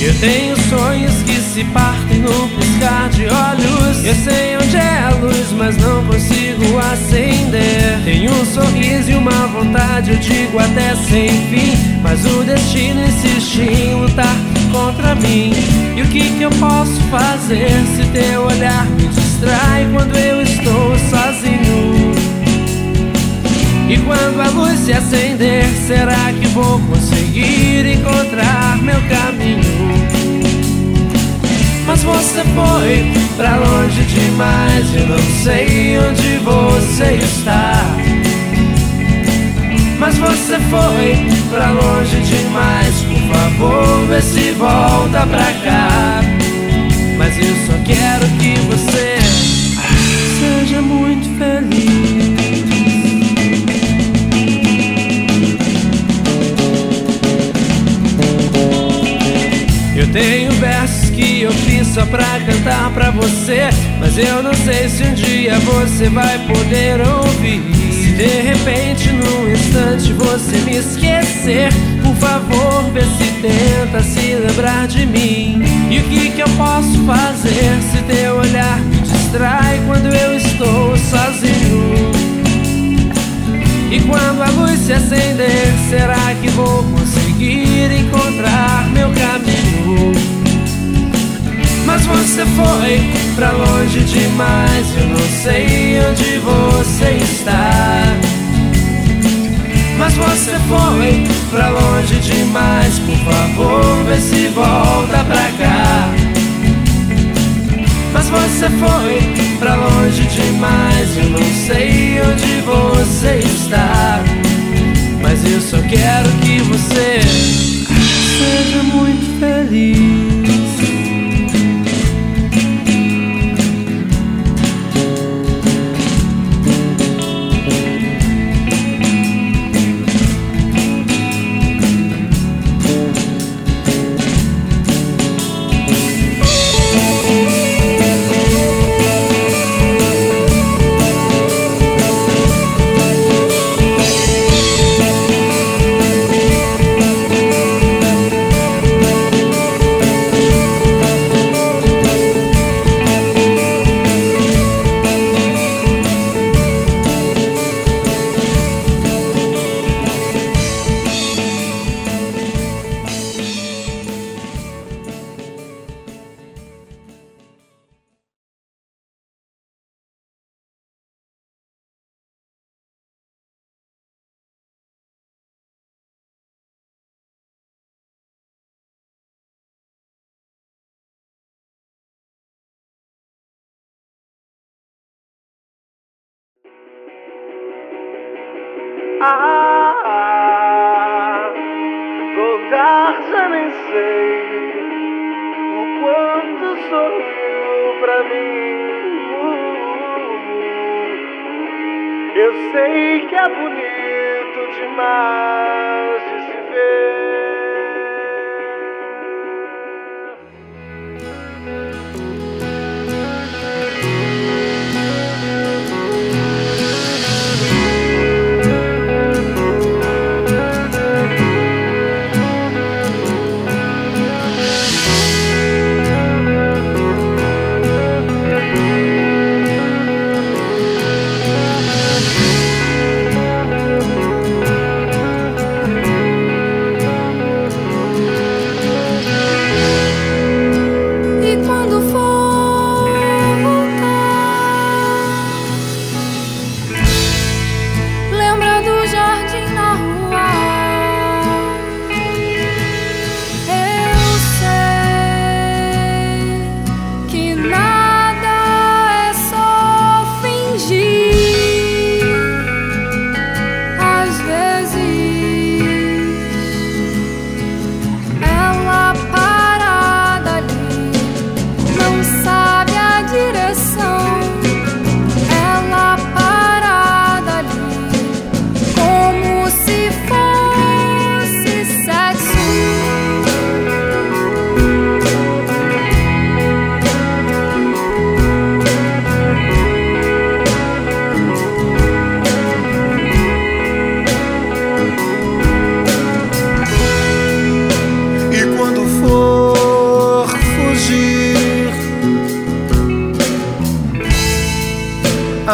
Eu tenho sonhos que se partem num piscar de olhos. Eu sei onde é a luz, mas não consigo acender. Tenho um sorriso e uma vontade, eu digo até sem fim, mas o destino insiste em lutar contra mim. E o que eu posso fazer se teu olhar me distrai quando eu estou sozinho? E quando a luz se acender, será que vou conseguir encontrar meu caminho? Mas você foi pra longe demais, eu não sei onde você está. Mas você foi pra longe demais, por favor, vê se volta pra cá. Mas eu só quero que você seja muito feliz. Eu tenho versos que eu fiz só pra cantar pra você, mas eu não sei se um dia você vai poder ouvir. Se de repente, num instante, você me esquecer, por favor, vê se tenta se lembrar de mim. E o que eu posso fazer se teu olhar me distrai quando eu estou sozinho? E quando a luz se acender, será que vou conseguir encontrar meu caminho? Mas você foi pra longe demais, eu não sei onde você está. Mas você foi pra longe demais, por favor, vê se volta pra cá. Mas você foi pra longe demais, eu não sei onde você está. Mas eu só quero que você seja muito feliz. Voltar já nem sei o quanto sorriu pra mim. Eu sei que é bonito demais de se ver.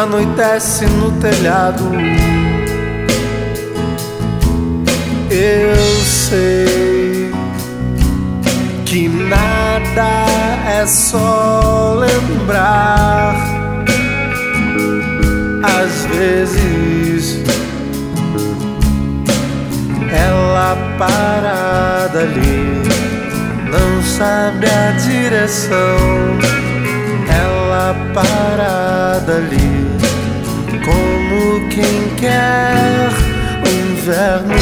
anoitece no telhado. Eu sei que nada é só lembrar. Às vezes ela parada ali não sabe a direção. Ela parada ali como quem quer o inverno.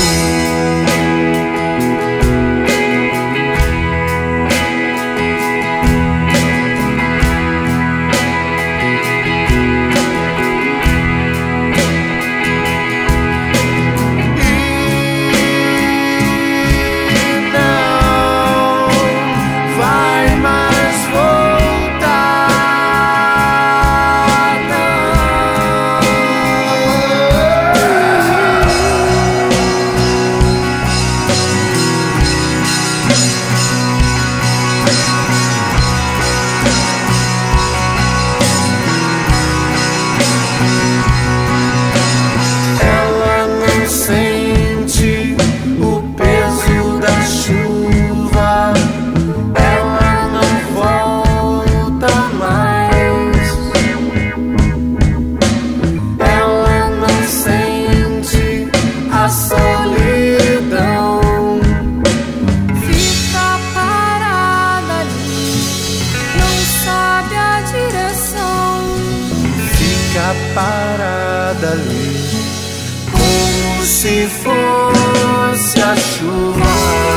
Parada ali, como se fosse a chuva.